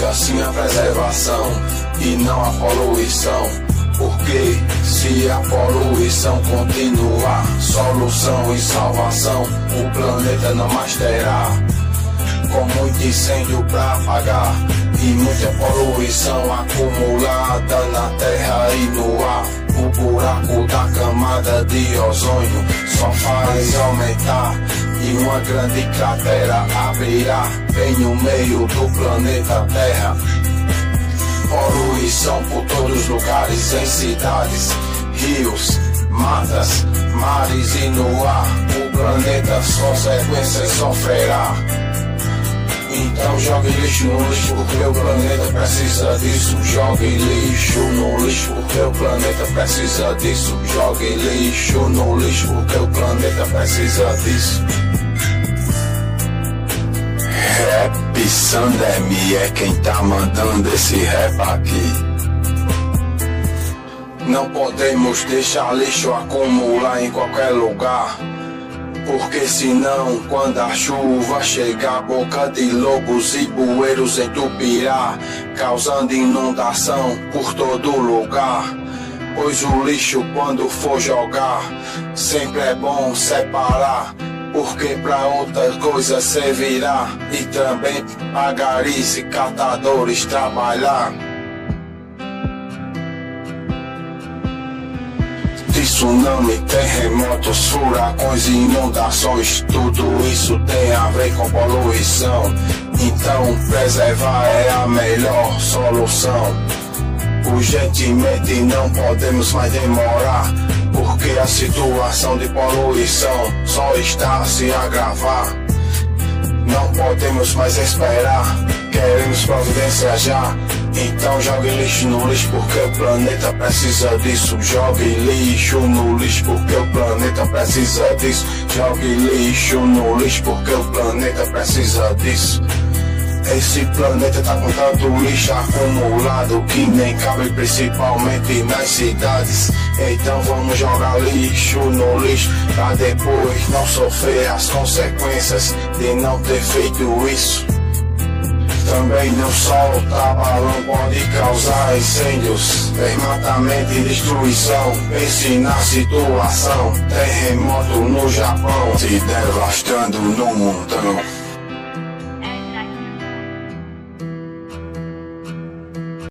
busca sim a preservação e não a poluição. Porque se a poluição continuar, solução e salvação o planeta não mais terá. Com muito incêndio pra apagar e muita poluição acumulada na terra e no ar, o buraco da camada de ozônio só faz aumentar e uma grande cratera abrirá bem no meio do planeta Terra. Poluição por todos os lugares, em cidades, rios, matas, mares e no ar, o planeta consequências sofrerá. Então jogue lixo no lixo porque o planeta precisa disso. Jogue lixo no lixo porque o planeta precisa disso. Jogue lixo no lixo porque o planeta precisa disso. Rap Sandemi é quem tá mandando esse rap aqui. Não podemos deixar lixo acumular em qualquer lugar, porque senão quando a chuva chegar, boca de lobos e bueiros entupirá, causando inundação por todo lugar. Pois o lixo quando for jogar, sempre é bom separar, porque pra outra coisa servirá, e também pra garis e catadores trabalhar. Tsunami, terremotos, furacões e inundações, tudo isso tem a ver com poluição. Então preservar é a melhor solução. Urgentemente não podemos mais demorar, porque a situação de poluição só está a se agravar. Não podemos mais esperar, queremos providência já. Então jogue lixo no lixo porque o planeta precisa disso. Jogue lixo no lixo porque o planeta precisa disso. Jogue lixo no lixo porque o planeta precisa disso. Esse planeta tá com tanto lixo acumulado que nem cabe, principalmente nas cidades. Então vamos jogar lixo no lixo pra depois não sofrer as consequências de não ter feito isso. Também não soltar balão pode causar incêndios, desmatamento e destruição. Pense na situação, terremoto no Japão, se devastando no montão.